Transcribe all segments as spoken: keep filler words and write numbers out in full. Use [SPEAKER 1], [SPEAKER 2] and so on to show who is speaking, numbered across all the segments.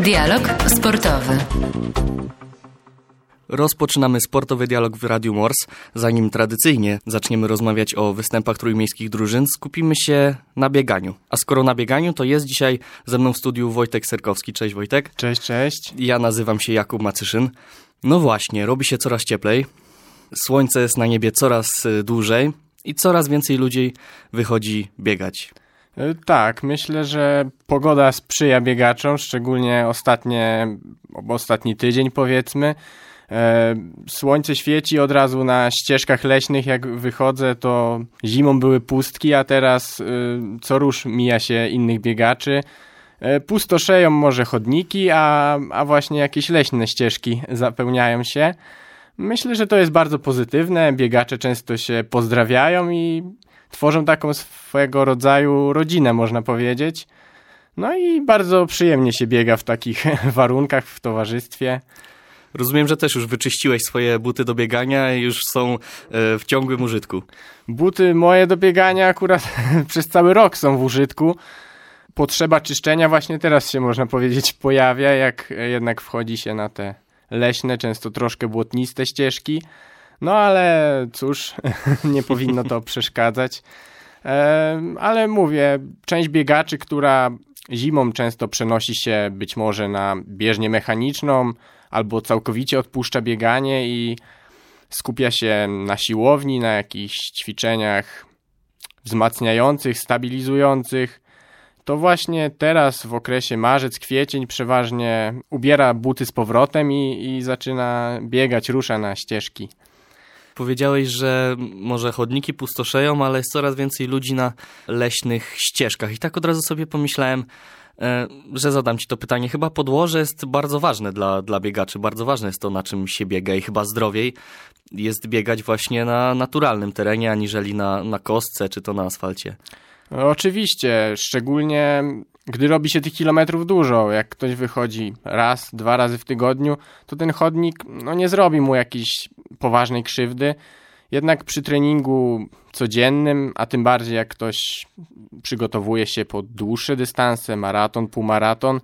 [SPEAKER 1] Dialog sportowy.
[SPEAKER 2] Rozpoczynamy sportowy dialog w Radiu Mors. Zanim tradycyjnie zaczniemy rozmawiać o występach trójmiejskich drużyn, skupimy się na bieganiu. A skoro na bieganiu, to jest dzisiaj ze mną w studiu Wojtek Serkowski. Cześć Wojtek.
[SPEAKER 3] Cześć, cześć.
[SPEAKER 2] Ja nazywam się Jakub Macyszyn. No właśnie, robi się coraz cieplej. Słońce jest na niebie coraz dłużej i coraz więcej ludzi wychodzi biegać.
[SPEAKER 3] Tak, myślę, że pogoda sprzyja biegaczom, szczególnie ostatnie, ostatni tydzień powiedzmy. Słońce świeci od razu na ścieżkach leśnych, jak wychodzę, to zimą były pustki, a teraz co rusz mija się innych biegaczy. Pustoszeją może chodniki, a, a właśnie jakieś leśne ścieżki zapełniają się. Myślę, że to jest bardzo pozytywne, biegacze często się pozdrawiają i tworzą taką swego rodzaju rodzinę, można powiedzieć. No i bardzo przyjemnie się biega w takich warunkach, w towarzystwie.
[SPEAKER 2] Rozumiem, że też już wyczyściłeś swoje buty do biegania i już są w ciągłym użytku.
[SPEAKER 3] Buty moje do biegania akurat przez cały rok są w użytku. Potrzeba czyszczenia właśnie teraz się, można powiedzieć, pojawia, jak jednak wchodzi się na te leśne, często troszkę błotniste ścieżki. No ale cóż, nie powinno to przeszkadzać. E, ale mówię, część biegaczy, która zimą często przenosi się być może na bieżnię mechaniczną albo całkowicie odpuszcza bieganie i skupia się na siłowni, na jakichś ćwiczeniach wzmacniających, stabilizujących, to właśnie teraz w okresie marzec, kwiecień przeważnie ubiera buty z powrotem i, i zaczyna biegać, rusza na ścieżki.
[SPEAKER 2] Powiedziałeś, że może chodniki pustoszeją, ale jest coraz więcej ludzi na leśnych ścieżkach. I tak od razu sobie pomyślałem, że zadam ci to pytanie. Chyba podłoże jest bardzo ważne dla, dla biegaczy. Bardzo ważne jest to, na czym się biega i chyba zdrowiej jest biegać właśnie na naturalnym terenie, aniżeli na, na kostce czy to na asfalcie.
[SPEAKER 3] No, oczywiście, szczególnie gdy robi się tych kilometrów dużo. Jak ktoś wychodzi raz, dwa razy w tygodniu, to ten chodnik no, nie zrobi mu jakiejś poważnej krzywdy. Jednak przy treningu codziennym, a tym bardziej jak ktoś przygotowuje się pod dłuższe dystanse, maraton, półmaraton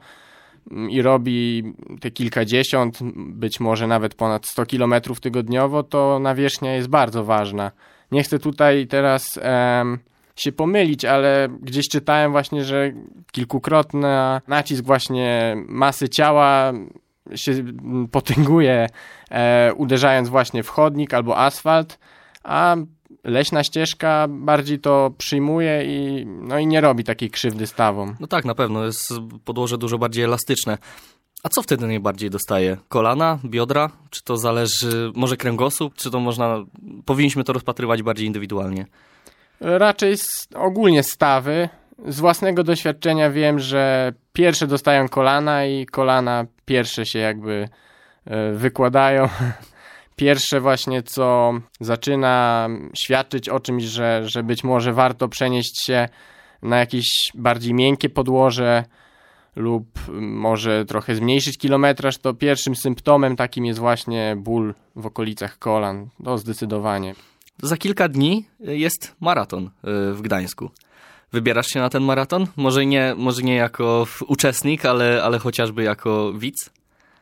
[SPEAKER 3] i robi te kilkadziesiąt, być może nawet ponad sto kilometrów tygodniowo, to nawierzchnia jest bardzo ważna. Nie chcę tutaj teraz em, się pomylić, ale gdzieś czytałem właśnie, że kilkukrotny nacisk właśnie masy ciała się potęguje, e, uderzając właśnie w chodnik albo asfalt, a leśna ścieżka bardziej to przyjmuje i, no i nie robi takiej krzywdy stawom.
[SPEAKER 2] No tak, na pewno jest podłoże dużo bardziej elastyczne. A co wtedy najbardziej dostaje? Kolana, biodra? Czy to zależy, może kręgosłup? Czy to można, powinniśmy to rozpatrywać bardziej indywidualnie? Raczej
[SPEAKER 3] ogólnie stawy. Z własnego doświadczenia wiem, że pierwsze dostają kolana i kolana pierwsze się jakby wykładają. Pierwsze właśnie, co zaczyna świadczyć o czymś, że, że być może warto przenieść się na jakieś bardziej miękkie podłoże lub może trochę zmniejszyć kilometraż, to pierwszym symptomem takim jest właśnie ból w okolicach kolan. To zdecydowanie.
[SPEAKER 2] Za kilka dni jest maraton w Gdańsku. Wybierasz się na ten maraton? Może nie, może nie jako uczestnik, ale, ale chociażby jako widz?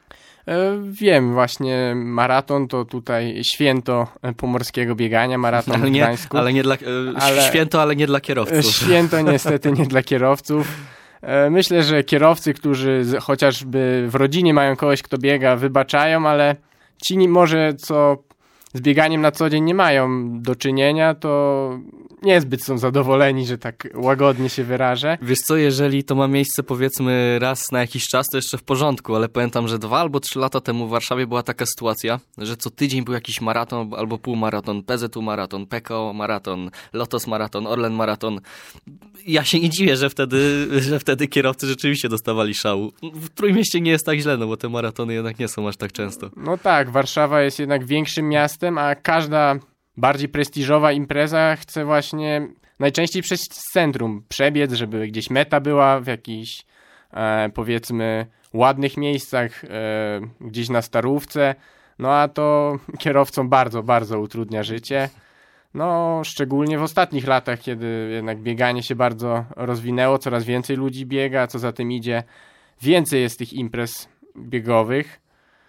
[SPEAKER 3] Wiem, właśnie maraton to tutaj święto pomorskiego biegania, maraton
[SPEAKER 2] ale
[SPEAKER 3] w
[SPEAKER 2] nie,
[SPEAKER 3] Gdańsku.
[SPEAKER 2] Ale nie dla, ale, święto, ale nie dla kierowców.
[SPEAKER 3] Święto niestety nie dla kierowców. Myślę, że kierowcy, którzy chociażby w rodzinie mają kogoś, kto biega, wybaczają, ale ci może co z bieganiem na co dzień nie mają do czynienia, to niezbyt są zadowoleni, że tak łagodnie się wyrażę.
[SPEAKER 2] Wiesz co, jeżeli to ma miejsce powiedzmy raz na jakiś czas, to jeszcze w porządku, ale pamiętam, że dwa albo trzy lata temu w Warszawie była taka sytuacja, że co tydzień był jakiś maraton albo półmaraton, P Z U maraton, P K O maraton, Lotos maraton, Orlen maraton. Ja się nie dziwię, że wtedy, że wtedy kierowcy rzeczywiście dostawali szału. W Trójmieście nie jest tak źle, no bo te maratony jednak nie są aż tak często.
[SPEAKER 3] No tak, Warszawa jest jednak większym miastem, a każda bardziej prestiżowa impreza chce właśnie najczęściej przez centrum przebiec, żeby gdzieś meta była w jakichś e, powiedzmy ładnych miejscach, e, gdzieś na Starówce, no a to kierowcom bardzo, bardzo utrudnia życie. No, szczególnie w ostatnich latach, kiedy jednak bieganie się bardzo rozwinęło, coraz więcej ludzi biega, co za tym idzie, więcej jest tych imprez biegowych,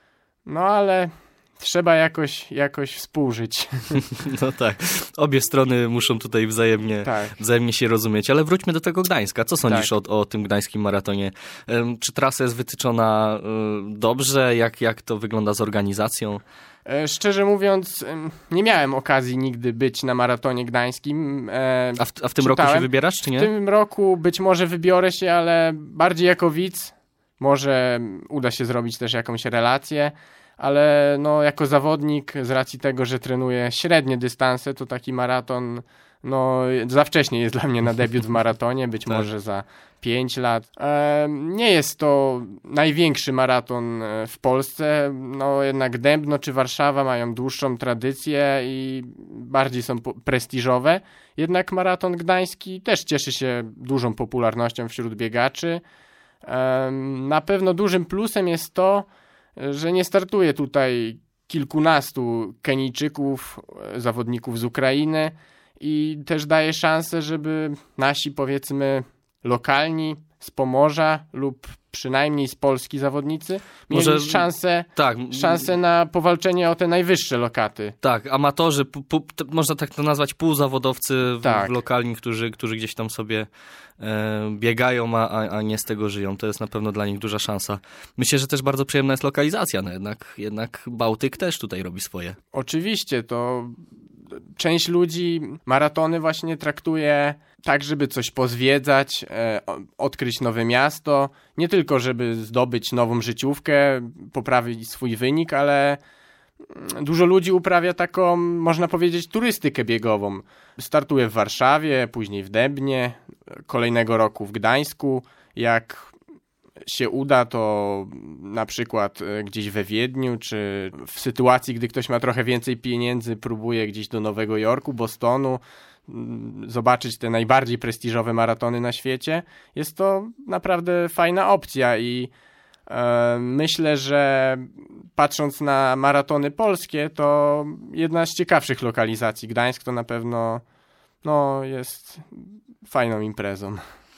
[SPEAKER 3] no ale trzeba jakoś, jakoś współżyć.
[SPEAKER 2] No tak, obie strony muszą tutaj wzajemnie,
[SPEAKER 3] tak.
[SPEAKER 2] wzajemnie się rozumieć, ale wróćmy do tego Gdańska. Co sądzisz
[SPEAKER 3] tak.
[SPEAKER 2] o, o tym gdańskim maratonie? Czy trasa jest wytyczona dobrze? Jak, jak to wygląda z organizacją?
[SPEAKER 3] Szczerze mówiąc, nie miałem okazji nigdy być na maratonie gdańskim.
[SPEAKER 2] A w, a w tym
[SPEAKER 3] Czytałem.
[SPEAKER 2] roku się wybierasz, czy nie?
[SPEAKER 3] W tym roku być może wybiorę się, ale bardziej jako widz. Może uda się zrobić też jakąś relację, ale no, jako zawodnik, z racji tego, że trenuję średnie dystanse, to taki maraton no, za wcześnie jest dla mnie na debiut w maratonie, być tak. może za pięć lat. E, nie jest to największy maraton w Polsce, no jednak Dębno czy Warszawa mają dłuższą tradycję i bardziej są prestiżowe, jednak maraton gdański też cieszy się dużą popularnością wśród biegaczy. E, na pewno dużym plusem jest to, że nie startuje tutaj kilkunastu Kenijczyków, zawodników z Ukrainy i też daje szansę, żeby nasi, powiedzmy, lokalni z Pomorza lub przynajmniej z Polski zawodnicy mieli Może, szansę, tak. szansę na powalczenie o te najwyższe lokaty.
[SPEAKER 2] Tak, amatorzy, pu, pu, można tak to nazwać, półzawodowcy
[SPEAKER 3] tak.
[SPEAKER 2] w, lokalni, którzy, którzy gdzieś tam sobie e, biegają, a, a nie z tego żyją. To jest na pewno dla nich duża szansa. Myślę, że też bardzo przyjemna jest lokalizacja, no jednak, jednak Bałtyk też tutaj robi swoje.
[SPEAKER 3] Oczywiście, to część ludzi maratony właśnie traktuje tak, żeby coś pozwiedzać, e, odkryć nowe miasto, nie tylko żeby zdobyć nową życiówkę, poprawić swój wynik, ale dużo ludzi uprawia taką, można powiedzieć, turystykę biegową. Startuje w Warszawie, później w Dębnie, kolejnego roku w Gdańsku. Jak się uda, to na przykład gdzieś we Wiedniu, czy w sytuacji, gdy ktoś ma trochę więcej pieniędzy, próbuje gdzieś do Nowego Jorku, Bostonu, zobaczyć te najbardziej prestiżowe maratony na świecie. Jest to naprawdę fajna opcja i e, myślę, że patrząc na maratony polskie, to jedna z ciekawszych lokalizacji. Gdańsk to na pewno no, jest fajną imprezą.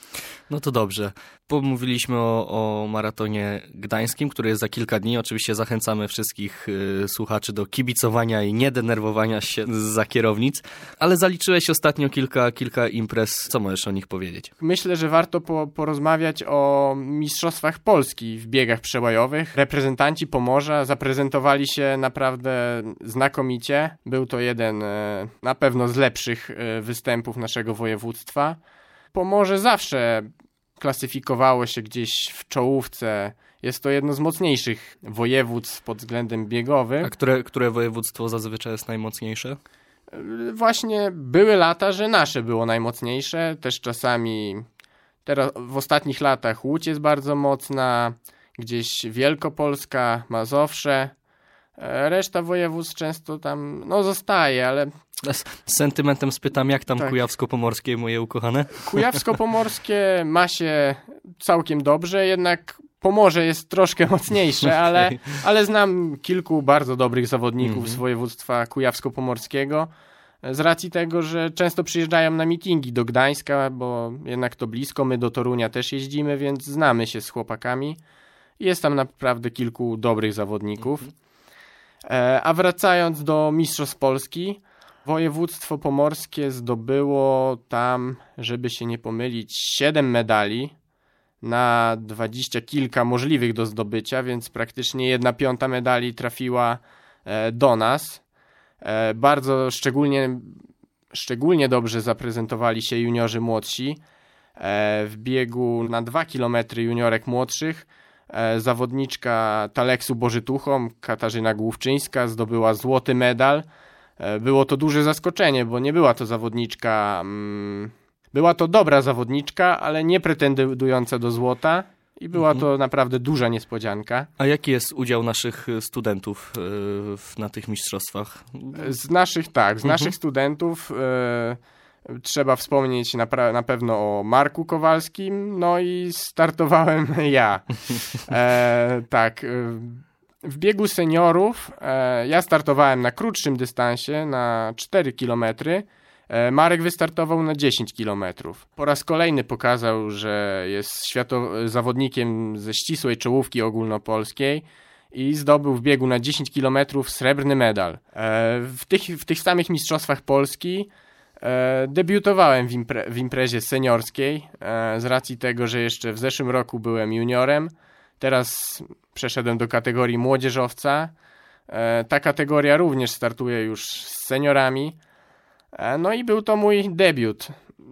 [SPEAKER 2] No to dobrze. Pomówiliśmy o, o maratonie gdańskim, który jest za kilka dni. Oczywiście zachęcamy wszystkich y, słuchaczy do kibicowania i niedenerwowania się za kierownic, ale zaliczyłeś ostatnio kilka, kilka imprez. Co możesz o nich powiedzieć?
[SPEAKER 3] Myślę, że warto po, porozmawiać o mistrzostwach Polski w biegach przełajowych. Reprezentanci Pomorza zaprezentowali się naprawdę znakomicie. Był to jeden y, na pewno z lepszych y, występów naszego województwa. Pomorze zawsze klasyfikowało się gdzieś w czołówce. Jest to jedno z mocniejszych województw pod względem biegowym.
[SPEAKER 2] A które, które województwo zazwyczaj jest najmocniejsze?
[SPEAKER 3] Właśnie były lata, że nasze było najmocniejsze. Też czasami, teraz w ostatnich latach Łódź jest bardzo mocna, gdzieś Wielkopolska, Mazowsze. Reszta województw często tam no zostaje, ale...
[SPEAKER 2] Z sentymentem spytam, jak tam
[SPEAKER 3] tak.
[SPEAKER 2] Kujawsko-Pomorskie, moje ukochane?
[SPEAKER 3] Kujawsko-Pomorskie ma się całkiem dobrze, jednak Pomorze jest troszkę mocniejsze, okay. ale, ale znam kilku bardzo dobrych zawodników mm-hmm. z województwa kujawsko-pomorskiego. Z racji tego, że często przyjeżdżają na mitingi do Gdańska, bo jednak to blisko, my do Torunia też jeździmy, więc znamy się z chłopakami. Jest tam naprawdę kilku dobrych zawodników. Mm-hmm. A wracając do Mistrzostw Polski, województwo pomorskie zdobyło tam, żeby się nie pomylić, siedem medali na dwadzieścia kilka możliwych do zdobycia, więc praktycznie jedna piąta medali trafiła do nas. Bardzo szczególnie, szczególnie dobrze zaprezentowali się juniorzy młodsi. W biegu na dwa kilometry juniorek młodszych zawodniczka Taleksu Bożytuchom, Katarzyna Główczyńska, zdobyła złoty medal. Było to duże zaskoczenie, bo nie była to zawodniczka, mm, była to dobra zawodniczka, ale nie pretendująca do złota i była mhm. to naprawdę duża niespodzianka.
[SPEAKER 2] A jaki jest udział naszych studentów yy, na tych mistrzostwach?
[SPEAKER 3] Z naszych, tak, z mhm. naszych studentów yy, trzeba wspomnieć na, pra- na pewno o Marku Kowalskim, no i startowałem ja. E, tak, yy, w biegu seniorów e, ja startowałem na krótszym dystansie, na cztery kilometry. Marek wystartował na dziesięć kilometrów. Po raz kolejny pokazał, że jest świato- zawodnikiem ze ścisłej czołówki ogólnopolskiej i zdobył w biegu na dziesięć kilometrów srebrny medal. W tych, w tych samych mistrzostwach Polski debiutowałem w, impre- w imprezie seniorskiej z racji tego, że jeszcze w zeszłym roku byłem juniorem. Teraz przeszedłem do kategorii młodzieżowca. Ta kategoria również startuje już z seniorami. No i był to mój debiut.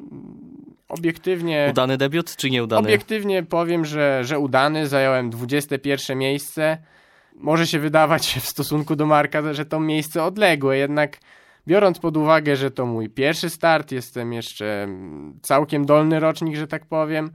[SPEAKER 3] Obiektywnie...
[SPEAKER 2] Udany debiut czy nieudany?
[SPEAKER 3] Obiektywnie powiem, że, że udany. Zająłem dwudzieste pierwsze miejsce. Może się wydawać w stosunku do Marka, że to miejsce odległe, jednak biorąc pod uwagę, że to mój pierwszy start, jestem jeszcze całkiem dolny rocznik, że tak powiem,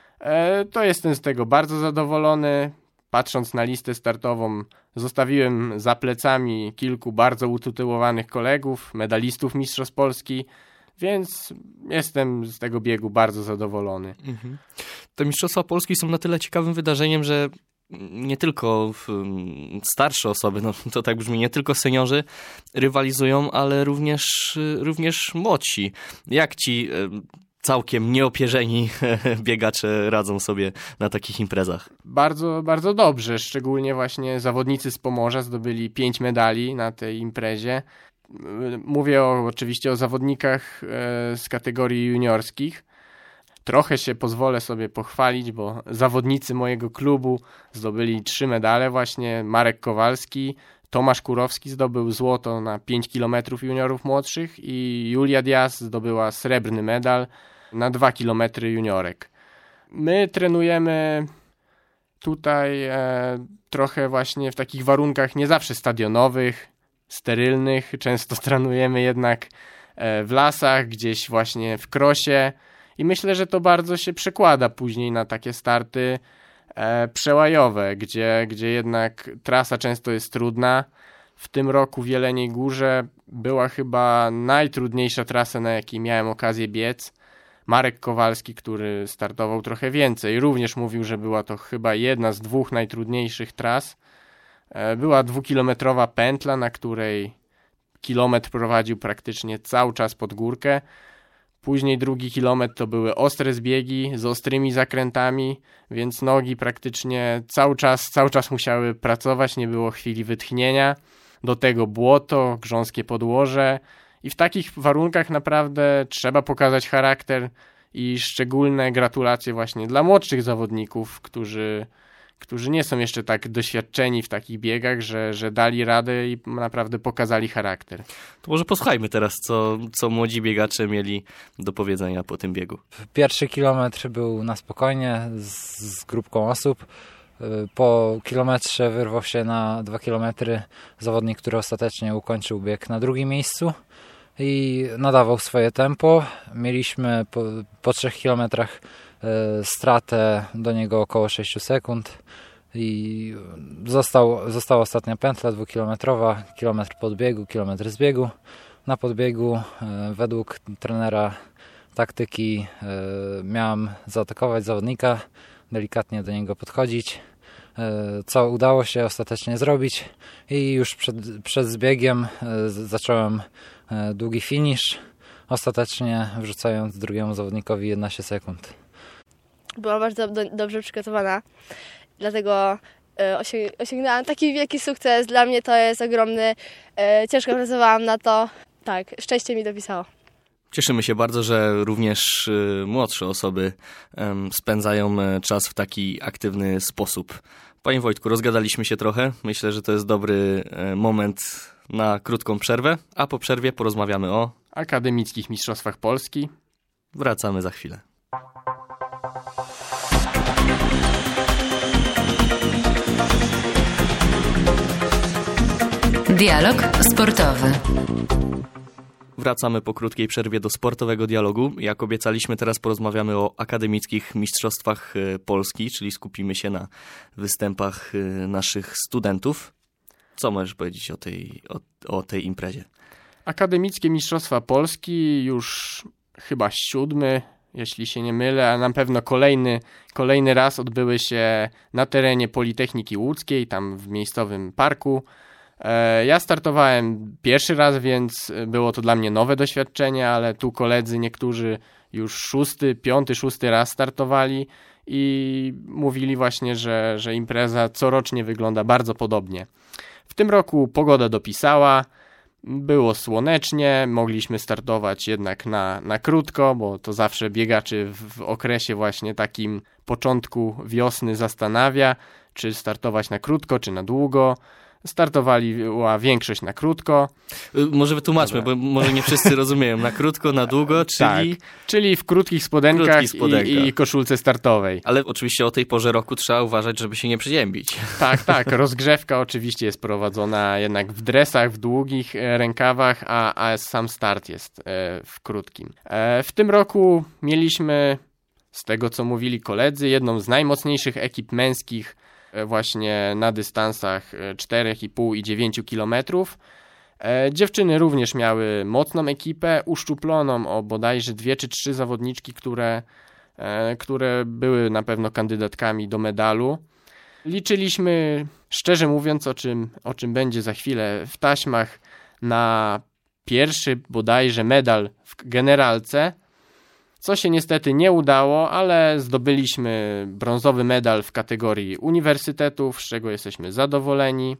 [SPEAKER 3] to jestem z tego bardzo zadowolony. Patrząc na listę startową, zostawiłem za plecami kilku bardzo utytułowanych kolegów, medalistów Mistrzostw Polski, więc jestem z tego biegu bardzo zadowolony.
[SPEAKER 2] Mhm. Te Mistrzostwa Polski są na tyle ciekawym wydarzeniem, że nie tylko starsze osoby, no to tak brzmi, nie tylko seniorzy rywalizują, ale również, również młodsi. Jak ci całkiem nieopierzeni biegacze radzą sobie na takich imprezach?
[SPEAKER 3] Bardzo, bardzo dobrze, szczególnie właśnie zawodnicy z Pomorza zdobyli pięć medali na tej imprezie. Mówię o, oczywiście o zawodnikach z kategorii juniorskich. Trochę się pozwolę sobie pochwalić, bo zawodnicy mojego klubu zdobyli trzy medale właśnie. Marek Kowalski, Tomasz Kurowski zdobył złoto na pięć kilometrów juniorów młodszych i Julia Diaz zdobyła srebrny medal na dwa kilometry juniorek. My trenujemy tutaj e, trochę właśnie w takich warunkach nie zawsze stadionowych, sterylnych. Często trenujemy jednak e, w lasach, gdzieś właśnie w krosie i myślę, że to bardzo się przekłada później na takie starty e, przełajowe, gdzie, gdzie jednak trasa często jest trudna. W tym roku w Jeleniej Górze była chyba najtrudniejsza trasa, na jakiej miałem okazję biec. Marek Kowalski, który startował trochę więcej, również mówił, że była to chyba jedna z dwóch najtrudniejszych tras. Była dwukilometrowa pętla, na której kilometr prowadził praktycznie cały czas pod górkę. Później drugi kilometr to były ostre zbiegi z ostrymi zakrętami, więc nogi praktycznie cały czas, cały czas musiały pracować, nie było chwili wytchnienia. Do tego błoto, grząskie podłoże. I w takich warunkach naprawdę trzeba pokazać charakter i szczególne gratulacje właśnie dla młodszych zawodników, którzy, którzy nie są jeszcze tak doświadczeni w takich biegach, że, że dali radę i naprawdę pokazali charakter.
[SPEAKER 2] To może posłuchajmy teraz, co, co młodzi biegacze mieli do powiedzenia po tym biegu.
[SPEAKER 1] Pierwszy kilometr był na spokojnie z, z grupką osób. Po kilometrze wyrwał się na dwa kilometry zawodnik, który ostatecznie ukończył bieg na drugim miejscu i nadawał swoje tempo. Mieliśmy po, po trzech kilometrach e, stratę do niego około sześć sekund i został, została ostatnia pętla dwukilometrowa, kilometr podbiegu, kilometr zbiegu. Na podbiegu e, według trenera taktyki e, miałem zaatakować zawodnika, delikatnie do niego podchodzić, co udało się ostatecznie zrobić i już przed, przed zbiegiem zacząłem długi finisz, ostatecznie wrzucając drugiemu zawodnikowi jedenaście sekund.
[SPEAKER 4] Byłam bardzo do, dobrze przygotowana, dlatego osiąg- osiągnęłam taki wielki sukces. Dla mnie to jest ogromny, ciężko pracowałam na to, tak, szczęście mi dopisało.
[SPEAKER 2] Cieszymy się bardzo, że również y, młodsze osoby y, spędzają y, czas w taki aktywny sposób. Panie Wojtku, rozgadaliśmy się trochę. Myślę, że to jest dobry y, moment na krótką przerwę, a po przerwie porozmawiamy o
[SPEAKER 3] akademickich mistrzostwach Polski.
[SPEAKER 2] Wracamy za chwilę.
[SPEAKER 5] Dialog sportowy.
[SPEAKER 2] Wracamy po krótkiej przerwie do sportowego dialogu. Jak obiecaliśmy, teraz porozmawiamy o akademickich mistrzostwach Polski, czyli skupimy się na występach naszych studentów. Co możesz powiedzieć o tej, o, o tej imprezie?
[SPEAKER 3] Akademickie Mistrzostwa Polski już chyba siódmy, jeśli się nie mylę, a na pewno kolejny, kolejny raz odbyły się na terenie Politechniki Łódzkiej, tam w miejscowym parku. Ja startowałem pierwszy raz, więc było to dla mnie nowe doświadczenie, ale tu koledzy niektórzy już szósty, piąty, szósty raz startowali i mówili właśnie, że, że impreza corocznie wygląda bardzo podobnie. W tym roku pogoda dopisała, było słonecznie, mogliśmy startować jednak na, na krótko, bo to zawsze biegaczy w, w okresie właśnie takim początku wiosny zastanawia, czy startować na krótko, czy na długo. Startowała większość na krótko.
[SPEAKER 2] Może wytłumaczmy, Dobra. bo może nie wszyscy rozumieją. Na krótko, na długo, czyli...
[SPEAKER 3] Tak, czyli w krótkich spodenkach,
[SPEAKER 2] krótkich spodenkach.
[SPEAKER 3] I, i koszulce startowej.
[SPEAKER 2] Ale oczywiście o tej porze roku trzeba uważać, żeby się nie przeziębić.
[SPEAKER 3] Tak, tak. Rozgrzewka oczywiście jest prowadzona jednak w dresach, w długich rękawach, a, a sam start jest w krótkim. W tym roku mieliśmy, z tego co mówili koledzy, jedną z najmocniejszych ekip męskich właśnie na dystansach cztery i pół i dziewięć kilometrów. Dziewczyny również miały mocną ekipę, uszczuploną o bodajże dwie czy trzy zawodniczki, które, które były na pewno kandydatkami do medalu. Liczyliśmy, szczerze mówiąc, o czym, o czym będzie za chwilę w taśmach, na pierwszy bodajże medal w generalce, co się niestety nie udało, ale zdobyliśmy brązowy medal w kategorii uniwersytetów, z czego jesteśmy zadowoleni.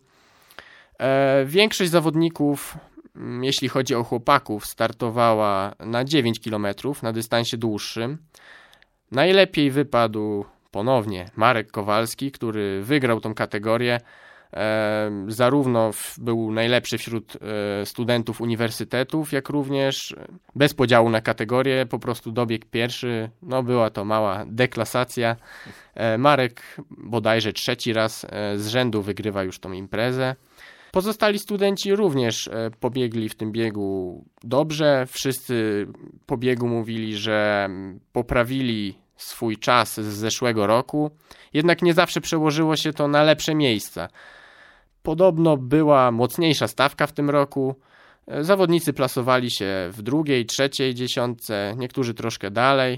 [SPEAKER 3] E, większość zawodników, jeśli chodzi o chłopaków, startowała na dziewięć kilometrów na dystansie dłuższym. Najlepiej wypadł ponownie Marek Kowalski, który wygrał tą kategorię. E, zarówno w, był najlepszy wśród e, studentów uniwersytetów, jak również bez podziału na kategorie, po prostu dobiegł pierwszy. No była to mała deklasacja. E, Marek bodajże trzeci raz e, z rzędu wygrywa już tą imprezę. Pozostali studenci również e, pobiegli w tym biegu dobrze. Wszyscy po biegu mówili, że poprawili swój czas z zeszłego roku, jednak nie zawsze przełożyło się to na lepsze miejsca. Podobno była mocniejsza stawka w tym roku. Zawodnicy plasowali się w drugiej, trzeciej dziesiątce, niektórzy troszkę dalej.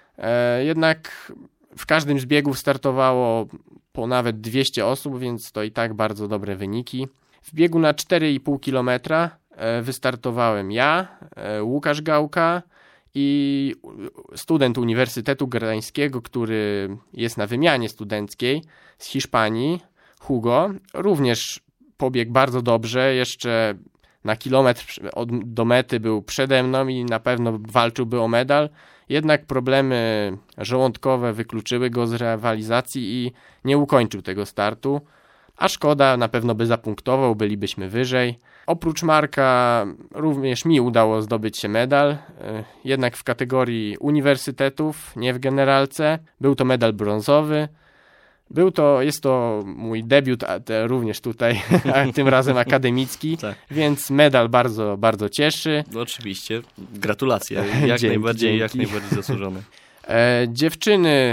[SPEAKER 3] Jednak w każdym z biegów startowało po nawet dwieście osób, więc to i tak bardzo dobre wyniki. W biegu na cztery i pół kilometra wystartowałem ja, Łukasz Gałka i student Uniwersytetu Gdańskiego, który jest na wymianie studenckiej z Hiszpanii, Hugo, również pobiegł bardzo dobrze, jeszcze na kilometr od, do mety był przede mną i na pewno walczyłby o medal, jednak problemy żołądkowe wykluczyły go z rywalizacji i nie ukończył tego startu, a szkoda, na pewno by zapunktował, bylibyśmy wyżej. Oprócz Marka również mi udało zdobyć się medal, jednak w kategorii uniwersytetów, nie w generalce. Był to medal brązowy. Był to, jest to mój debiut, a te, również tutaj, a tym razem akademicki, tak. Więc medal bardzo, bardzo cieszy.
[SPEAKER 2] No oczywiście, gratulacje, jak, dzięki, najbardziej, dzięki. jak najbardziej zasłużone.
[SPEAKER 3] E, dziewczyny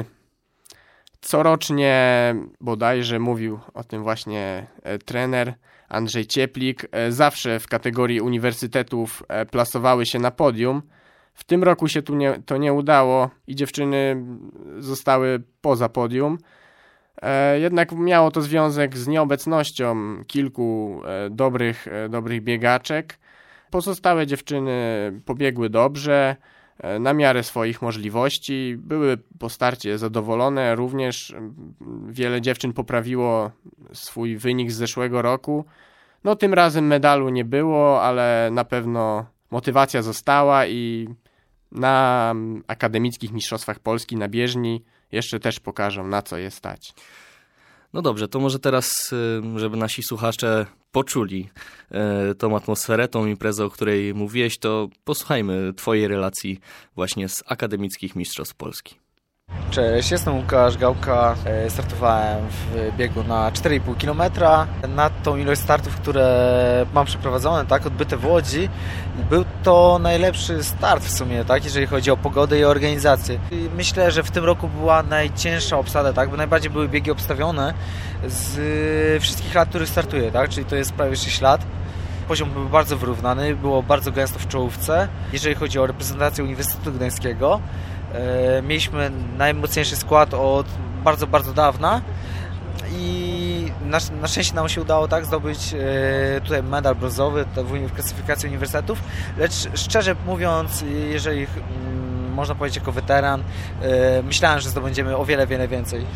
[SPEAKER 3] corocznie, bodajże mówił o tym właśnie e, trener Andrzej Cieplik, e, zawsze w kategorii uniwersytetów e, plasowały się na podium. W tym roku się tu nie, to nie udało i dziewczyny zostały poza podium. E, jednak miało to związek z nieobecnością kilku e, dobrych, e, dobrych biegaczek. Pozostałe dziewczyny pobiegły dobrze, e, na miarę swoich możliwości. Były po starcie zadowolone. Również wiele dziewczyn poprawiło swój wynik z zeszłego roku. No tym razem medalu nie było, ale na pewno motywacja została i na akademickich mistrzostwach Polski na bieżni jeszcze też pokażą, na co je stać.
[SPEAKER 2] No dobrze, to może teraz, żeby nasi słuchacze poczuli tą atmosferę, tą imprezę, o której mówiłeś, to posłuchajmy twojej relacji właśnie z akademickich mistrzostw Polski.
[SPEAKER 6] Cześć, jestem Łukasz Gałka, startowałem w biegu na cztery i pół kilometra. Na tą ilość startów, które mam przeprowadzone, tak, odbyte w Łodzi, był to najlepszy start w sumie, tak, jeżeli chodzi o pogodę i organizację. I myślę, że w tym roku była najcięższa obsada, tak, bo najbardziej były biegi obstawione z wszystkich lat, których startuję, tak, czyli to jest prawie sześć lat. Poziom był bardzo wyrównany, było bardzo gęsto w czołówce. Jeżeli chodzi o reprezentację Uniwersytetu Gdańskiego, mieliśmy najmocniejszy skład od bardzo, bardzo dawna i na, na szczęście nam się udało tak zdobyć e, tutaj medal brązowy w klasyfikacji uniwersytetów, lecz szczerze mówiąc, jeżeli mm, można powiedzieć jako weteran, e, myślałem, że zdobędziemy o wiele, wiele więcej.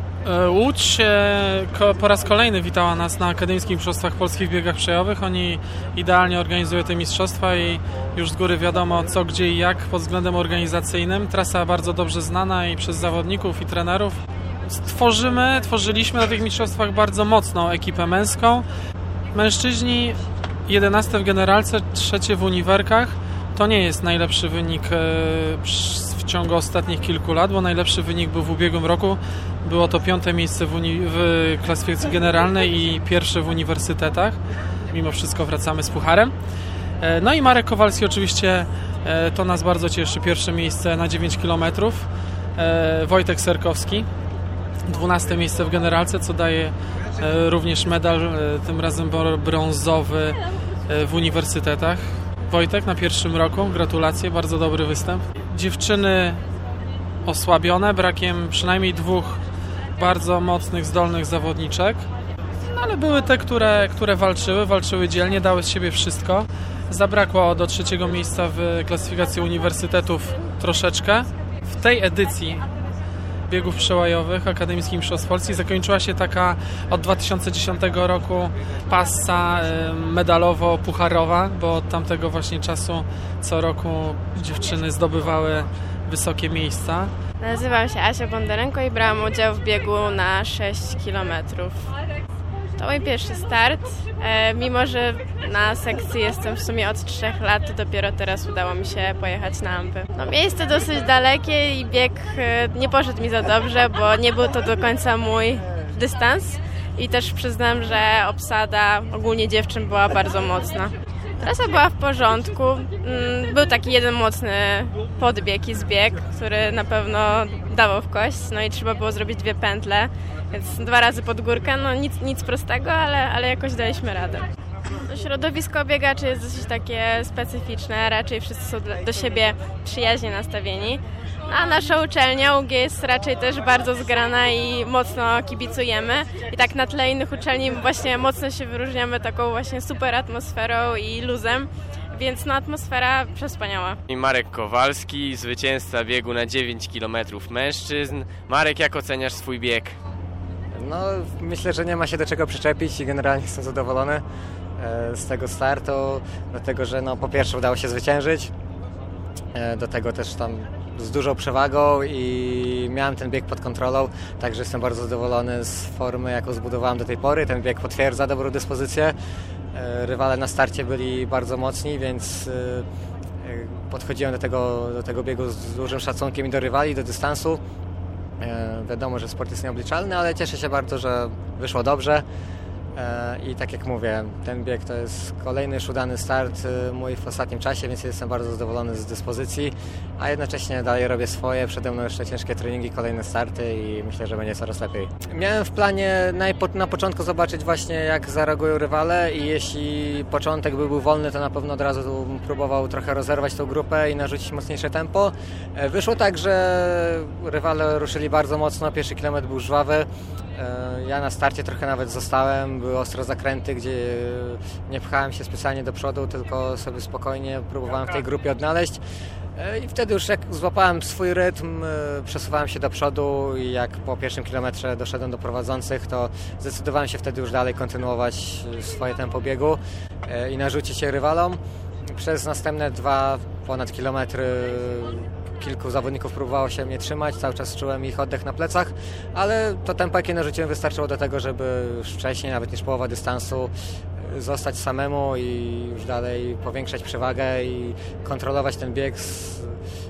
[SPEAKER 7] Łódź e, po raz kolejny witała nas na Akademickich Mistrzostwach Polskich w biegach przejajowych. Oni idealnie organizują te mistrzostwa i już z góry wiadomo co, gdzie i jak pod względem organizacyjnym. Trasa bardzo dobrze znana i przez zawodników i trenerów. Tworzymy, tworzyliśmy na tych mistrzostwach bardzo mocną ekipę męską. Mężczyźni jedenaste w generalce, trzecie w uniwerkach. To nie jest najlepszy wynik e, w ciągu ostatnich kilku lat, bo najlepszy wynik był w ubiegłym roku. Było to piąte miejsce w, uni- w klasyfikacji generalnej i pierwsze w uniwersytetach. Mimo wszystko wracamy z pucharem. E, no i Marek Kowalski oczywiście, e, to nas bardzo cieszy. Pierwsze miejsce na dziewięć kilometrów. E, Wojtek Serkowski, dwunaste miejsce w generalce, co daje e, również medal, e, tym razem brązowy e, w uniwersytetach. Wojtek na pierwszym roku, gratulacje, bardzo dobry występ. Dziewczyny osłabione brakiem przynajmniej dwóch bardzo mocnych, zdolnych zawodniczek, no, ale były te, które, które walczyły, walczyły dzielnie, dały z siebie wszystko. Zabrakło do trzeciego miejsca w klasyfikacji uniwersytetów troszeczkę. W tej edycji biegów przełajowych Akademickich Mistrzostw Polski zakończyła się taka od dwa tysiące dziesiątego roku passa medalowo-pucharowa, bo od tamtego właśnie czasu co roku dziewczyny zdobywały wysokie miejsca.
[SPEAKER 8] Nazywam się Asia Bondarenko i brałam udział w biegu na sześć kilometrów. To mój pierwszy start, e, mimo że na sekcji jestem w sumie od trzech lat, to dopiero teraz udało mi się pojechać na Ampy. No, miejsce dosyć dalekie i bieg e, nie poszedł mi za dobrze, bo nie był to do końca mój dystans i też przyznam, że obsada ogólnie dziewczyn była bardzo mocna. Trasa była w porządku, był taki jeden mocny podbieg i zbieg, który na pewno dawał w kość, no i trzeba było zrobić dwie pętle, więc dwa razy pod górkę, no nic, nic prostego, ale, ale jakoś daliśmy radę. Środowisko biegaczy jest dosyć takie specyficzne, raczej wszyscy są do siebie przyjaźnie nastawieni, a nasza uczelnia U G jest raczej też bardzo zgrana i mocno kibicujemy. I tak na tle innych uczelni właśnie mocno się wyróżniamy taką właśnie super atmosferą i luzem, więc no atmosfera przewspaniała.
[SPEAKER 9] I Marek Kowalski, zwycięzca biegu na dziewięć kilometrów mężczyzn. Marek, jak oceniasz swój bieg?
[SPEAKER 10] No myślę, że nie ma się do czego przyczepić i generalnie jestem zadowolony z tego startu, dlatego że no, po pierwsze udało się zwyciężyć, do tego też tam z dużą przewagą i miałem ten bieg pod kontrolą, także jestem bardzo zadowolony z formy, jaką zbudowałem do tej pory. Ten bieg potwierdza dobrą dyspozycję. Rywale na starcie byli bardzo mocni, więc podchodziłem do tego, do tego biegu z dużym szacunkiem i do rywali, do dystansu. Wiadomo, że sport jest nieobliczalny, ale cieszę się bardzo, że wyszło dobrze. I tak jak mówię, ten bieg to jest kolejny już udany start mój w ostatnim czasie, więc jestem bardzo zadowolony z dyspozycji, a jednocześnie dalej robię swoje, przede mną jeszcze ciężkie treningi, kolejne starty i myślę, że będzie coraz lepiej. Miałem w planie na początku zobaczyć właśnie jak zareagują rywale i jeśli początek by był wolny, to na pewno od razu próbował trochę rozerwać tą grupę i narzucić mocniejsze tempo. Wyszło tak, że rywale ruszyli bardzo mocno, pierwszy kilometr był żwawy. Ja na starcie trochę nawet zostałem, były ostre zakręty, gdzie nie pchałem się specjalnie do przodu, tylko sobie spokojnie próbowałem w tej grupie odnaleźć i wtedy już jak złapałem swój rytm, przesuwałem się do przodu i jak po pierwszym kilometrze doszedłem do prowadzących, to zdecydowałem się wtedy już dalej kontynuować swoje tempo biegu i narzucić się rywalom. Przez następne dwa ponad kilometry kilku zawodników próbowało się mnie trzymać, cały czas czułem ich oddech na plecach, ale to tempo, jakie narzuciłem, wystarczyło do tego, żeby już wcześniej, nawet niż połowa dystansu, zostać samemu i już dalej powiększać przewagę i kontrolować ten bieg z,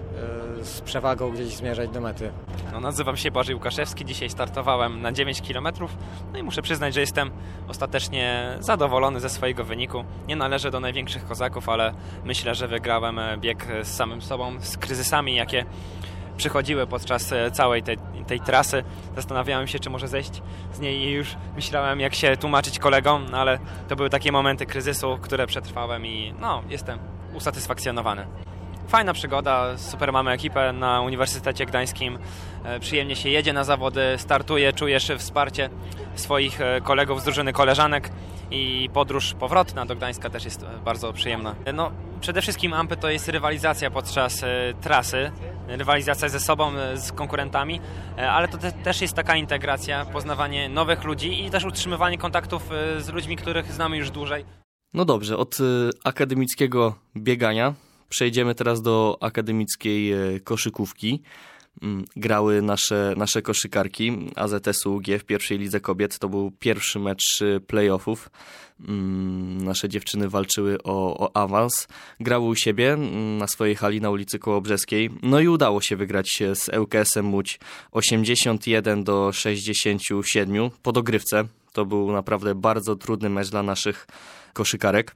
[SPEAKER 10] z przewagą gdzieś zmierzać do mety.
[SPEAKER 11] No, nazywam się Błażej Łukaszewski, dzisiaj startowałem na dziewięć kilometrów, no i muszę przyznać, że jestem ostatecznie zadowolony ze swojego wyniku. Nie należę do największych kozaków, ale myślę, że wygrałem bieg z samym sobą, z kryzysami, jakie przychodziły podczas całej tej, tej trasy. Zastanawiałem się, czy może zejść z niej i już myślałem, jak się tłumaczyć kolegom, no, ale to były takie momenty kryzysu, które przetrwałem i no, jestem usatysfakcjonowany. fajna przygoda, super mamy ekipę na Uniwersytecie Gdańskim, przyjemnie się jedzie na zawody, startuje, czujesz wsparcie swoich kolegów z drużyny, koleżanek i podróż powrotna do Gdańska też jest bardzo przyjemna. No, przede wszystkim Ampy to jest rywalizacja podczas trasy, rywalizacja ze sobą, z konkurentami, ale to te, też jest taka integracja, poznawanie nowych ludzi i też utrzymywanie kontaktów z ludźmi, których znamy już dłużej.
[SPEAKER 2] No dobrze, od akademickiego biegania przejdziemy teraz do akademickiej koszykówki. Grały nasze, nasze koszykarki A Z S U U G w pierwszej lidze kobiet. To był pierwszy mecz playoffów. Nasze dziewczyny walczyły o, o awans. Grały u siebie na swojej hali na ulicy Kołobrzeskiej. No i udało się wygrać z L K S-em Łódź osiemdziesiąt jeden do sześćdziesięciu siedmiu po dogrywce. To był naprawdę bardzo trudny mecz dla naszych koszykarek.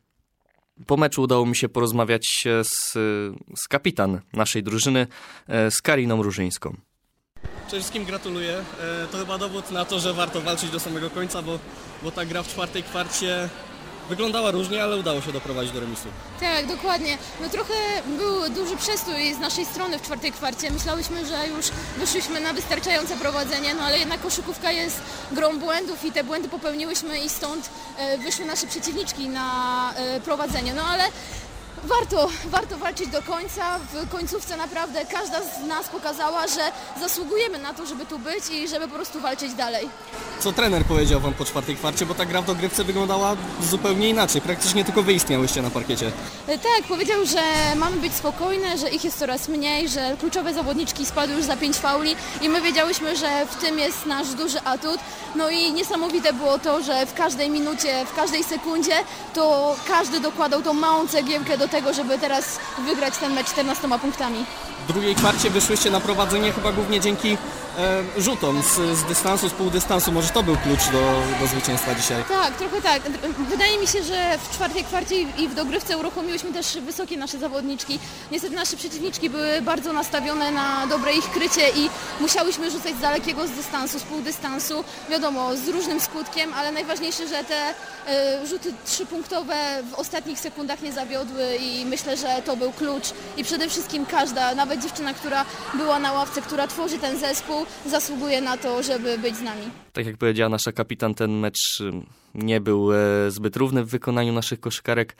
[SPEAKER 2] Po meczu udało mi się porozmawiać z, z kapitan naszej drużyny, z Kariną Różyńską.
[SPEAKER 12] Przede wszystkim gratuluję. To chyba dowód na to, że warto walczyć do samego końca, bo, bo ta gra w czwartej kwarcie wyglądała różnie, ale udało się doprowadzić do remisu.
[SPEAKER 13] Tak, dokładnie. No trochę był duży przestój z naszej strony w czwartej kwarcie. Myślałyśmy, że już wyszliśmy na wystarczające prowadzenie, no ale jednak koszykówka jest grą błędów i te błędy popełniłyśmy i stąd wyszły nasze przeciwniczki na prowadzenie. No ale Warto, warto walczyć do końca. W końcówce naprawdę każda z nas pokazała, że zasługujemy na to, żeby tu być i żeby po prostu walczyć dalej.
[SPEAKER 12] Co trener powiedział wam po czwartej kwarcie, bo ta gra w dogrywce wyglądała zupełnie inaczej. Praktycznie tylko wy istniałyście na parkiecie.
[SPEAKER 13] Tak, powiedział, że mamy być spokojne, że ich jest coraz mniej, że kluczowe zawodniczki spadły już za pięć fauli i my wiedziałyśmy, że w tym jest nasz duży atut. No i niesamowite było to, że w każdej minucie, w każdej sekundzie to każdy dokładał tą małą cegiełkę do tego, żeby teraz wygrać ten mecz czternastoma punktami.
[SPEAKER 12] W drugiej kwarcie wyszłyście na prowadzenie chyba głównie dzięki e, rzutom z, z dystansu, z półdystansu. Może to był klucz do, do zwycięstwa dzisiaj?
[SPEAKER 13] Tak, trochę tak. Wydaje mi się, że w czwartej kwarcie i w dogrywce uruchomiłyśmy też wysokie nasze zawodniczki. Niestety nasze przeciwniczki były bardzo nastawione na dobre ich krycie i musiałyśmy rzucać z dalekiego z dystansu, z półdystansu. Wiadomo, z różnym skutkiem, ale najważniejsze, że te e, rzuty trzypunktowe w ostatnich sekundach nie zawiodły i myślę, że to był klucz i przede wszystkim każda, nawet dziewczyna, która była na ławce, która tworzy ten zespół, zasługuje na to, żeby być z nami.
[SPEAKER 2] Tak jak powiedziała nasza kapitan, ten mecz nie był zbyt równy w wykonaniu naszych koszykarek,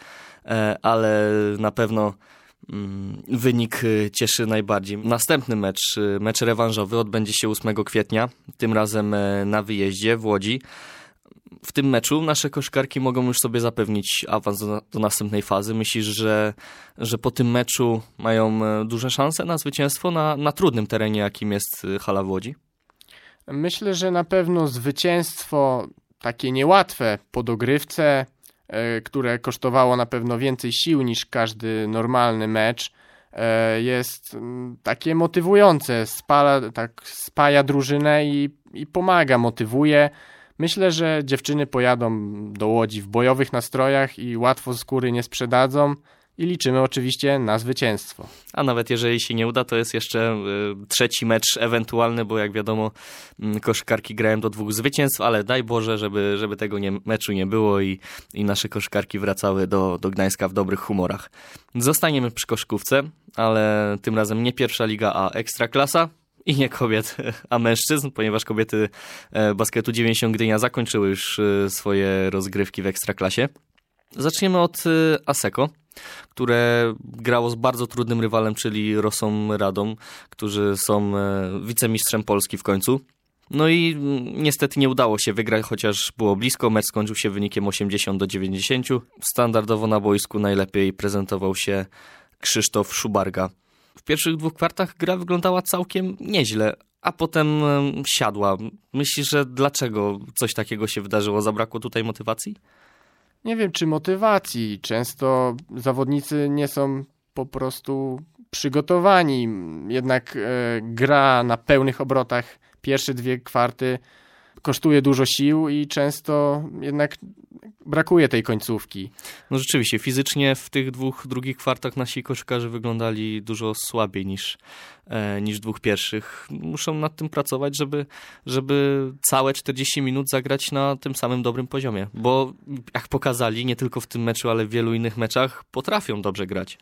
[SPEAKER 2] ale na pewno wynik cieszy najbardziej. Następny mecz, mecz rewanżowy odbędzie się ósmego kwietnia, tym razem na wyjeździe w Łodzi. W tym meczu nasze koszkarki mogą już sobie zapewnić awans do, do następnej fazy. Myślisz, że, że po tym meczu mają duże szanse na zwycięstwo na, na trudnym terenie, jakim jest hala w Łodzi?
[SPEAKER 3] Myślę, że na pewno zwycięstwo takie niełatwe po dogrywce, e, które kosztowało na pewno więcej sił niż każdy normalny mecz, e, jest m, takie motywujące. Spala, tak spaja drużynę i, i pomaga, motywuje. Myślę, że dziewczyny pojadą do Łodzi w bojowych nastrojach i łatwo skóry nie sprzedadzą i liczymy oczywiście na zwycięstwo.
[SPEAKER 2] A nawet jeżeli się nie uda, to jest jeszcze y, trzeci mecz ewentualny, bo jak wiadomo y, koszykarki grają do dwóch zwycięstw, ale daj Boże, żeby, żeby tego nie, meczu nie było i, i nasze koszykarki wracały do, do Gdańska w dobrych humorach. Zostaniemy przy koszykówce, ale tym razem nie pierwsza liga, a ekstraklasa. I nie kobiet, a mężczyzn, ponieważ kobiety basketu dziewięćdziesiąt Gdynia zakończyły już swoje rozgrywki w Ekstraklasie. Zaczniemy od Asseco, które grało z bardzo trudnym rywalem, czyli Rosą Radom, którzy są wicemistrzem Polski w końcu. No i niestety nie udało się wygrać, chociaż było blisko. Mecz skończył się wynikiem osiemdziesiąt do dziewięćdziesięciu. Standardowo na boisku najlepiej prezentował się Krzysztof Szubarga. W pierwszych dwóch kwartach gra wyglądała całkiem nieźle, a potem siadła. Myślisz, że dlaczego coś takiego się wydarzyło? Zabrakło tutaj motywacji?
[SPEAKER 3] Nie wiem, czy motywacji. Często zawodnicy nie są po prostu przygotowani. Jednak e, gra na pełnych obrotach pierwsze dwie kwarty kosztuje dużo sił i często jednak brakuje tej końcówki.
[SPEAKER 2] No rzeczywiście, fizycznie w tych dwóch drugich kwartach nasi koszykarze wyglądali dużo słabiej niż, e, niż dwóch pierwszych. Muszą nad tym pracować, żeby, żeby całe czterdzieści minut zagrać na tym samym dobrym poziomie. Bo jak pokazali, nie tylko w tym meczu, ale w wielu innych meczach potrafią dobrze grać.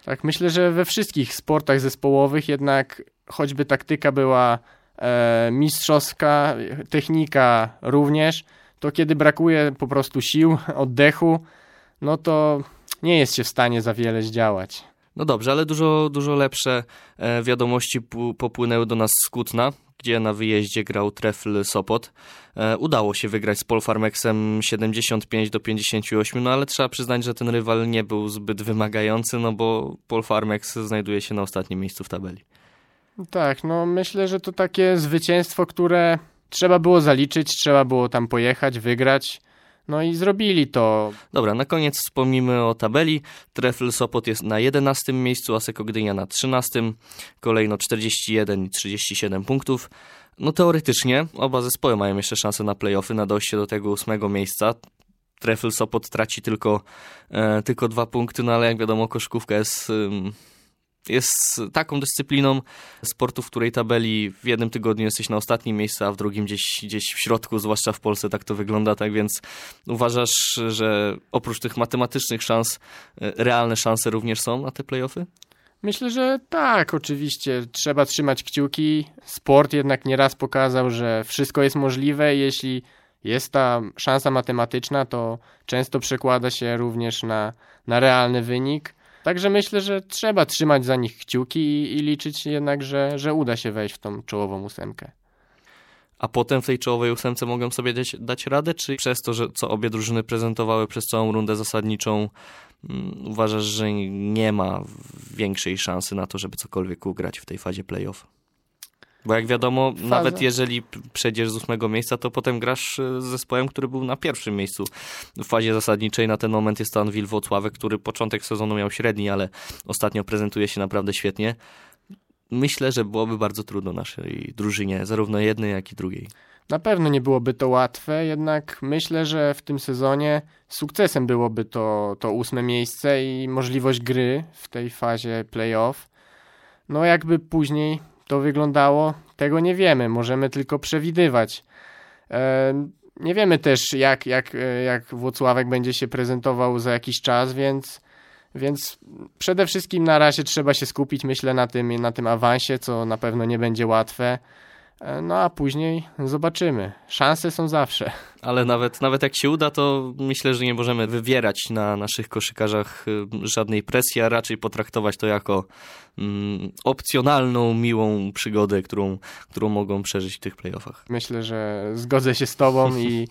[SPEAKER 3] Tak, myślę, że we wszystkich sportach zespołowych jednak choćby taktyka była e, mistrzowska, technika również, to kiedy brakuje po prostu sił, oddechu, no to nie jest się w stanie za wiele zdziałać.
[SPEAKER 2] No dobrze, ale dużo, dużo lepsze e, wiadomości pu- popłynęły do nas z Kutna, gdzie na wyjeździe grał Trefl Sopot. E, udało się wygrać z Polfarmexem siedemdziesiąt pięć do pięćdziesięciu ośmiu, no ale trzeba przyznać, że ten rywal nie był zbyt wymagający, no bo Polfarmex znajduje się na ostatnim miejscu w tabeli.
[SPEAKER 3] Tak, no myślę, że to takie zwycięstwo, które trzeba było zaliczyć, trzeba było tam pojechać, wygrać. No i zrobili to.
[SPEAKER 2] Dobra, na koniec wspomnimy o tabeli. Trefl Sopot jest na jedenastym miejscu, Asseco Gdynia na trzynastym. Kolejno czterdzieści jeden i trzydzieści siedem punktów. No teoretycznie oba zespoły mają jeszcze szansę na play-offy, na dojście do tego ósmego miejsca. Trefl Sopot traci tylko, e, tylko dwa punkty, no ale jak wiadomo koszykówka jest... Ym, Jest taką dyscypliną sportu, w której tabeli w jednym tygodniu jesteś na ostatnim miejscu, a w drugim gdzieś, gdzieś w środku, zwłaszcza w Polsce tak to wygląda, tak więc uważasz, że oprócz tych matematycznych szans, realne szanse również są na te play-offy?
[SPEAKER 3] Myślę, że tak, oczywiście. Trzeba trzymać kciuki. Sport jednak nieraz pokazał, że wszystko jest możliwe. Jeśli jest ta szansa matematyczna, to często przekłada się również na, na realny wynik. Także myślę, że trzeba trzymać za nich kciuki i, i liczyć jednak, że, że uda się wejść w tą czołową ósemkę.
[SPEAKER 2] A potem w tej czołowej ósemce mogą sobie dać, dać radę? Czy przez to, że co obie drużyny prezentowały przez całą rundę zasadniczą, um, uważasz, że nie ma większej szansy na to, żeby cokolwiek ugrać w tej fazie play-off? Bo jak wiadomo, Faza. Nawet jeżeli przejdziesz z ósmego miejsca, to potem grasz z zespołem, który był na pierwszym miejscu w fazie zasadniczej. Na ten moment jest to Anwil Włocławek, który początek sezonu miał średni, ale ostatnio prezentuje się naprawdę świetnie. Myślę, że byłoby bardzo trudno naszej drużynie, zarówno jednej, jak i drugiej.
[SPEAKER 3] Na pewno nie byłoby to łatwe, jednak myślę, że w tym sezonie sukcesem byłoby to, to ósme miejsce i możliwość gry w tej fazie play-off. No jakby później to wyglądało, tego nie wiemy, możemy tylko przewidywać. E, nie wiemy też, jak, jak, jak Włocławek będzie się prezentował za jakiś czas, więc, więc przede wszystkim na razie trzeba się skupić, myślę, na tym, na tym awansie, co na pewno nie będzie łatwe. E, no a później zobaczymy. Szanse są zawsze.
[SPEAKER 2] Ale nawet, nawet jak się uda, to myślę, że nie możemy wywierać na naszych koszykarzach żadnej presji, a raczej potraktować to jako mm, opcjonalną, miłą przygodę, którą, którą mogą przeżyć w tych playoffach.
[SPEAKER 3] Myślę, że zgodzę się z tobą i,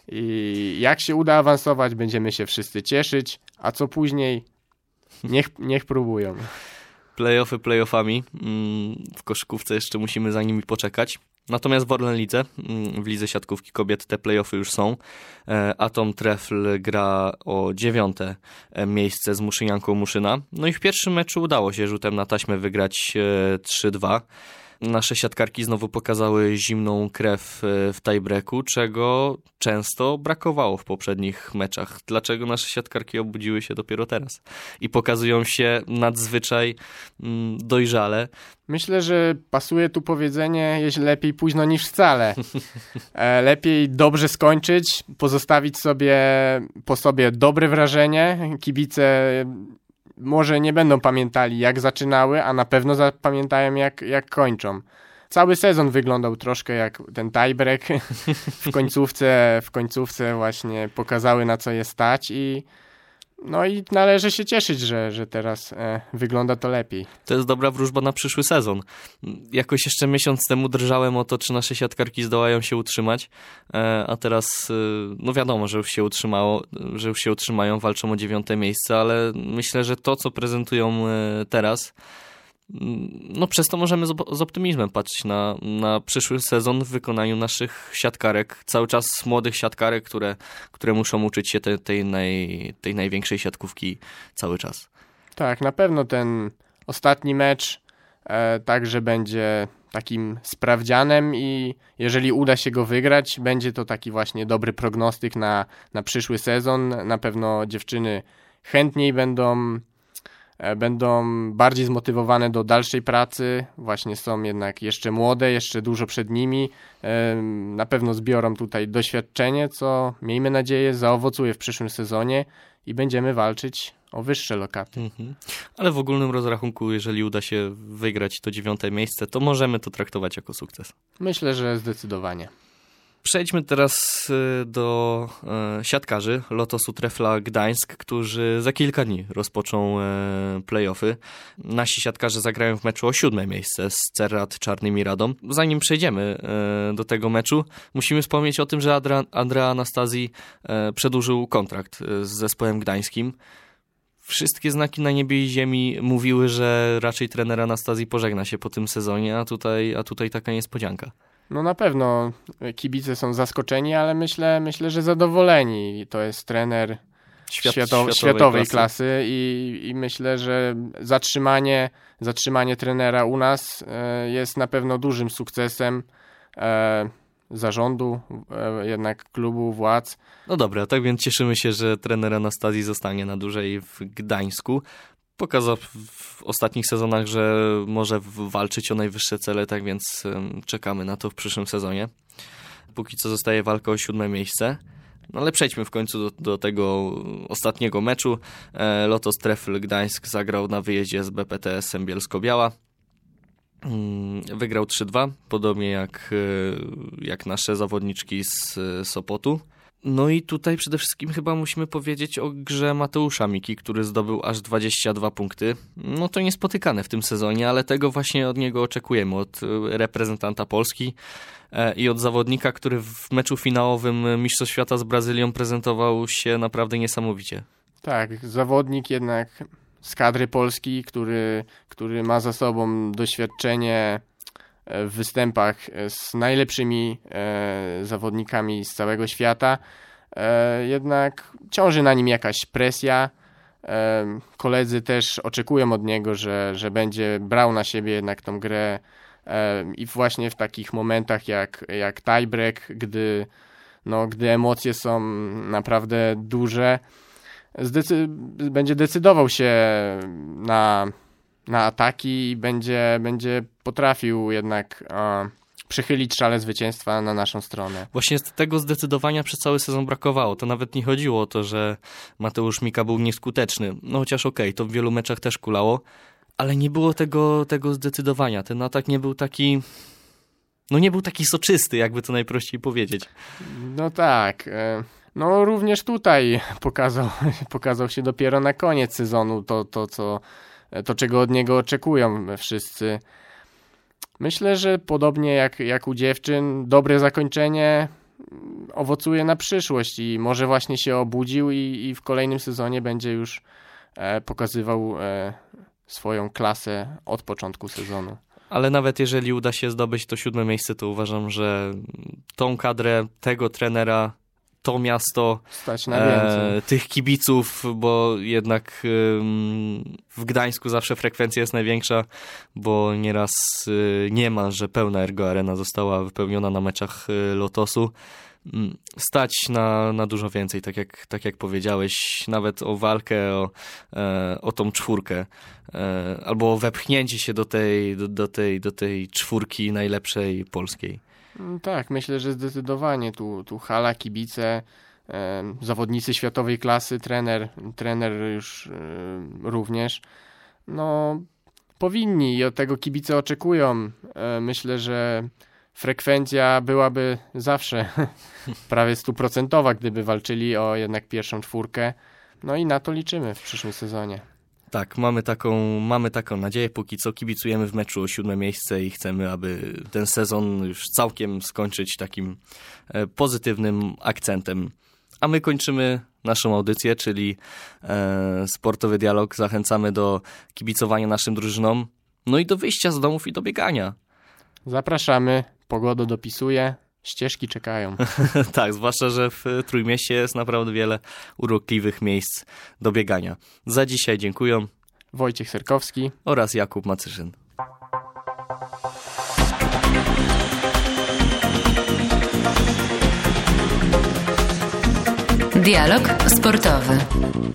[SPEAKER 3] i jak się uda awansować, będziemy się wszyscy cieszyć, a co później, niech, niech próbują.
[SPEAKER 2] Playoffy playoffami. W koszykówce jeszcze musimy za nimi poczekać. Natomiast w Orlen Lidze, w lidze siatkówki kobiet, te playoffy już są. Atom Trefl gra o dziewiąte miejsce z Muszynianką Muszyna. No i w pierwszym meczu udało się rzutem na taśmę wygrać trzy dwa. Nasze siatkarki znowu pokazały zimną krew w tiebreaku, czego często brakowało w poprzednich meczach. Dlaczego nasze siatkarki obudziły się dopiero teraz i pokazują się nadzwyczaj mm, dojrzale?
[SPEAKER 3] Myślę, że pasuje tu powiedzenie, jeśli lepiej późno niż wcale. E, lepiej dobrze skończyć, pozostawić sobie po sobie dobre wrażenie. Kibice może nie będą pamiętali, jak zaczynały, a na pewno zapamiętają, jak, jak kończą. Cały sezon wyglądał troszkę jak ten tiebreak. W końcówce, w końcówce właśnie pokazały, na co je stać i no i należy się cieszyć, że, że teraz e, wygląda to lepiej.
[SPEAKER 2] To jest dobra wróżba na przyszły sezon. Jakoś jeszcze miesiąc temu drżałem o to, czy nasze siatkarki zdołają się utrzymać, e, a teraz e, no wiadomo, że już się utrzymało, że już się utrzymają, walczą o dziewiąte miejsce, ale myślę, że to, co prezentują e, teraz, no przez to możemy z, z optymizmem patrzeć na, na przyszły sezon w wykonaniu naszych siatkarek. Cały czas młodych siatkarek, które, które muszą uczyć się te, tej, naj, tej największej siatkówki cały czas.
[SPEAKER 3] Tak, na pewno ten ostatni mecz e, także będzie takim sprawdzianem i jeżeli uda się go wygrać, będzie to taki właśnie dobry prognostyk na, na przyszły sezon. Na pewno dziewczyny chętniej będą będą bardziej zmotywowane do dalszej pracy, właśnie są jednak jeszcze młode, jeszcze dużo przed nimi, na pewno zbiorą tutaj doświadczenie, co miejmy nadzieję zaowocuje w przyszłym sezonie i będziemy walczyć o wyższe lokaty.
[SPEAKER 2] Mhm. Ale w ogólnym rozrachunku, jeżeli uda się wygrać to dziewiąte miejsce, to możemy to traktować jako sukces.
[SPEAKER 3] Myślę, że zdecydowanie.
[SPEAKER 2] Przejdźmy teraz do e, siatkarzy Lotosu Trefla Gdańsk, którzy za kilka dni rozpoczą e, play-offy. Nasi siatkarze zagrają w meczu o siódme miejsce z Cerrat Czarnymi Radom. Zanim przejdziemy e, do tego meczu, musimy wspomnieć o tym, że Andrea, Andrea Anastazji e, przedłużył kontrakt z zespołem gdańskim. Wszystkie znaki na niebie i ziemi mówiły, że raczej trener Anastazji pożegna się po tym sezonie, a tutaj, a tutaj taka niespodzianka.
[SPEAKER 3] No na pewno kibice są zaskoczeni, ale myślę, myślę, że zadowoleni. To jest trener
[SPEAKER 2] Świat,
[SPEAKER 3] światow-
[SPEAKER 2] światowej,
[SPEAKER 3] światowej
[SPEAKER 2] klasy,
[SPEAKER 3] klasy i, i myślę, że zatrzymanie, zatrzymanie trenera u nas e, jest na pewno dużym sukcesem e, zarządu, e, jednak klubu, władz.
[SPEAKER 2] No dobra, tak więc cieszymy się, że trener Anastazji zostanie na dłużej w Gdańsku. Pokazał w ostatnich sezonach, że może walczyć o najwyższe cele, tak więc czekamy na to w przyszłym sezonie. Póki co zostaje walka o siódme miejsce. No ale przejdźmy w końcu do, do tego ostatniego meczu. Lotos Trefl Gdańsk zagrał na wyjeździe z B P T S-em Bielsko-Biała. Wygrał trzy dwa, podobnie jak, jak nasze zawodniczki z Sopotu. No i tutaj przede wszystkim chyba musimy powiedzieć o grze Mateusza Miki, który zdobył aż dwadzieścia dwa punkty. No to niespotykane w tym sezonie, ale tego właśnie od niego oczekujemy, od reprezentanta Polski i od zawodnika, który w meczu finałowym Mistrzostw Świata z Brazylią prezentował się naprawdę niesamowicie.
[SPEAKER 3] Tak, zawodnik jednak z kadry Polski, który, który ma za sobą doświadczenie w występach z najlepszymi e, zawodnikami z całego świata. E, jednak ciąży na nim jakaś presja. E, koledzy też oczekują od niego, że, że będzie brał na siebie jednak tą grę e, i właśnie w takich momentach jak, jak tiebreak, gdy, no, gdy emocje są naprawdę duże, zdecy- będzie decydował się na na ataki i będzie, będzie potrafił jednak e, przychylić szale zwycięstwa na naszą stronę.
[SPEAKER 2] Właśnie tego zdecydowania przez cały sezon brakowało. To nawet nie chodziło o to, że Mateusz Mika był nieskuteczny. No chociaż okej, okay, to w wielu meczach też kulało, ale nie było tego, tego zdecydowania. Ten atak nie był taki... No nie był taki soczysty, jakby to najprościej powiedzieć.
[SPEAKER 3] No tak. E, no również tutaj pokazał, pokazał się dopiero na koniec sezonu to, to co... to, czego od niego oczekują wszyscy. Myślę, że podobnie jak, jak u dziewczyn, dobre zakończenie owocuje na przyszłość i może właśnie się obudził i, i w kolejnym sezonie będzie już e, pokazywał e, swoją klasę od początku sezonu.
[SPEAKER 2] Ale nawet jeżeli uda się zdobyć to siódme miejsce, to uważam, że tą kadrę tego trenera, to miasto,
[SPEAKER 3] stać na więcej.
[SPEAKER 2] E, tych kibiców, bo jednak e, w Gdańsku zawsze frekwencja jest największa, bo nieraz e, nie ma, że pełna Ergo Arena została wypełniona na meczach e, Lotosu. Stać na, na dużo więcej, tak jak, tak jak powiedziałeś, nawet o walkę, o, e, o tą czwórkę, e, albo o wepchnięcie się do tej, do, do, tej, do tej czwórki najlepszej polskiej.
[SPEAKER 3] Tak, myślę, że zdecydowanie tu, tu hala, kibice, e, zawodnicy światowej klasy, trener, trener już e, również, no powinni i od tego kibice oczekują. E, myślę, że frekwencja byłaby zawsze prawie stuprocentowa, gdyby walczyli o jednak pierwszą czwórkę, no i na to liczymy w przyszłym sezonie.
[SPEAKER 2] Tak, mamy taką, mamy taką nadzieję, póki co kibicujemy w meczu o siódme miejsce i chcemy, aby ten sezon już całkiem skończyć takim e, pozytywnym akcentem. A my kończymy naszą audycję, czyli e, sportowy dialog. Zachęcamy do kibicowania naszym drużynom, no i do wyjścia z domów i do biegania.
[SPEAKER 3] Zapraszamy, pogoda dopisuje, ścieżki czekają.
[SPEAKER 2] Tak, zwłaszcza, że w Trójmieście jest naprawdę wiele urokliwych miejsc do biegania. Za dzisiaj dziękuję
[SPEAKER 3] Wojciech Serkowski
[SPEAKER 2] oraz Jakub Macyszyn.
[SPEAKER 5] Dialog sportowy.